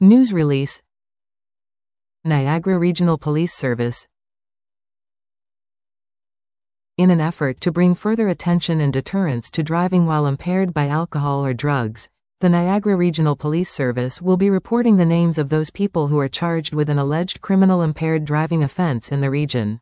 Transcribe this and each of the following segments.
News release. Niagara Regional Police Service. In an effort to bring further attention and deterrence to driving while impaired by alcohol or drugs, the Niagara Regional Police Service will be reporting the names of those people who are charged with an alleged criminal impaired driving offense in the region.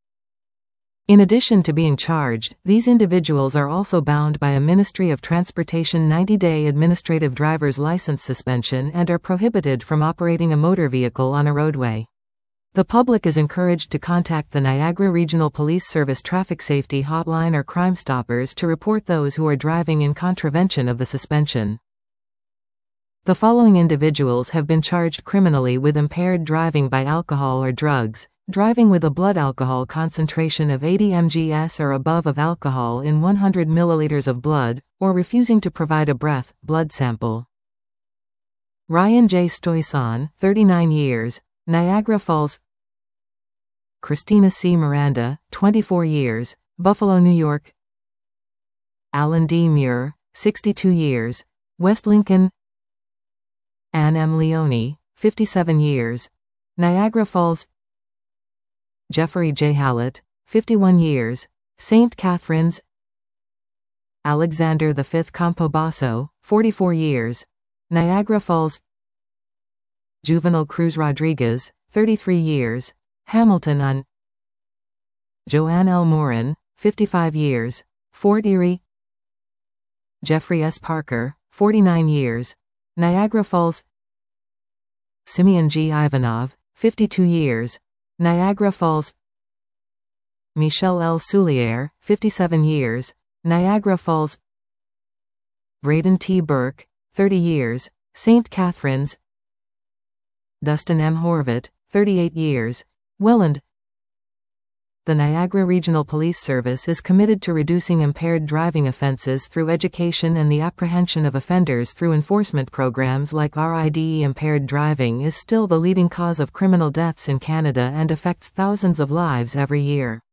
In addition to being charged, these individuals are also bound by a Ministry of Transportation 90-day administrative driver's license suspension and are prohibited from operating a motor vehicle on a roadway. The public is encouraged to contact the Niagara Regional Police Service Traffic Safety Hotline or Crime Stoppers to report those who are driving in contravention of the suspension. The following individuals have been charged criminally with impaired driving by alcohol or drugs: driving with a blood alcohol concentration of 80 mgs or above of alcohol in 100 milliliters of blood, or refusing to provide a blood sample. Ryan J. Stoyson, 39 years, Niagara Falls. Christina C. Miranda, 24 years, Buffalo, New York. Alan D. Muir, 62 years, West Lincoln. Anne M. Leone, 57 years, Niagara Falls. Jeffrey J. Hallett, 51 years, St. Catharines. Alexander V. Campobasso, 44 years, Niagara Falls. Juvenal Cruz Rodriguez, 33 years, Hamilton, On. Joanne L. Morin, 55 years, Fort Erie. Jeffrey S. Parker, 49 years, Niagara Falls. Simeon G. Ivanov, 52 years, Niagara Falls. Michelle L. Soulier, 57 years, Niagara Falls. Braden T. Burke, 30 years, St. Catharines. Dustin M. Horvat, 38 years, Welland. The Niagara Regional Police Service is committed to reducing impaired driving offenses through education and the apprehension of offenders through enforcement programs like RIDE. Impaired driving is still the leading cause of criminal deaths in Canada and affects thousands of lives every year.